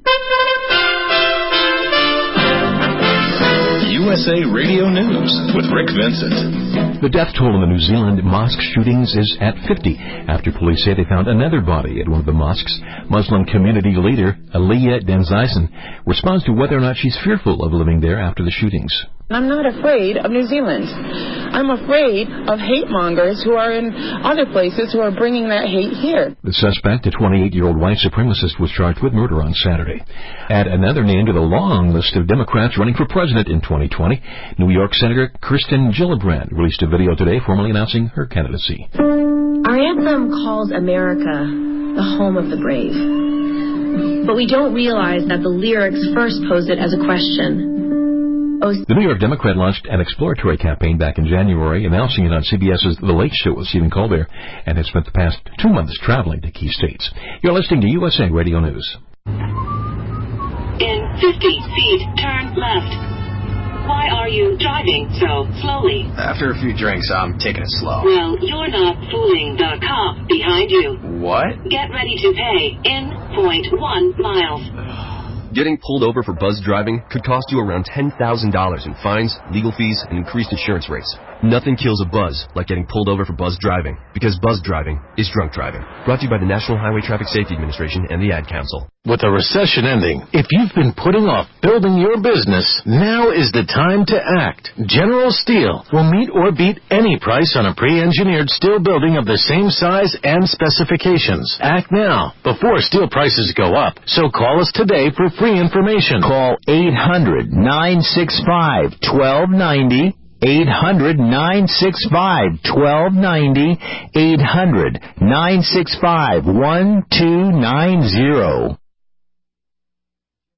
USA Radio News with Rick Vincent. The death toll in the New Zealand mosque shootings is at 50 after police say they found another body at one of the mosques. Muslim community leader Aliyah Denzisen responds to whether or not she's fearful of living there after the shootings. I'm not afraid of New Zealand. I'm afraid of hate mongers who are in other places who are bringing that hate here. The suspect, a 28-year-old white supremacist, was charged with murder on Saturday. Add another name to the long list of Democrats running for president in 2020. New York Senator Kirsten Gillibrand released a video today formally announcing her candidacy. Our anthem calls America the home of the brave. But we don't realize that the lyrics first pose it as a question. The New York Democrat launched an exploratory campaign back in January, announcing it on CBS's The Late Show with Stephen Colbert, and has spent the past 2 months traveling to key states. You're listening to USA Radio News. In 50 feet, turn left. Why are you driving so slowly? After a few drinks, I'm taking it slow. Well, you're not fooling the cop behind you. What? Get ready to pay in 0.1 miles. Getting pulled over for buzz driving could cost you around $10,000 in fines, legal fees, and increased insurance rates. Nothing kills a buzz like getting pulled over for buzz driving, because buzz driving is drunk driving. Brought to you by the National Highway Traffic Safety Administration and the Ad Council. With the recession ending, if you've been putting off building your business, now is the time to act. General Steel will meet or beat any price on a pre-engineered steel building of the same size and specifications. Act now, before steel prices go up. So call us today for free information. Call 800-965-1290. 800-965-1290. 800-965-1290.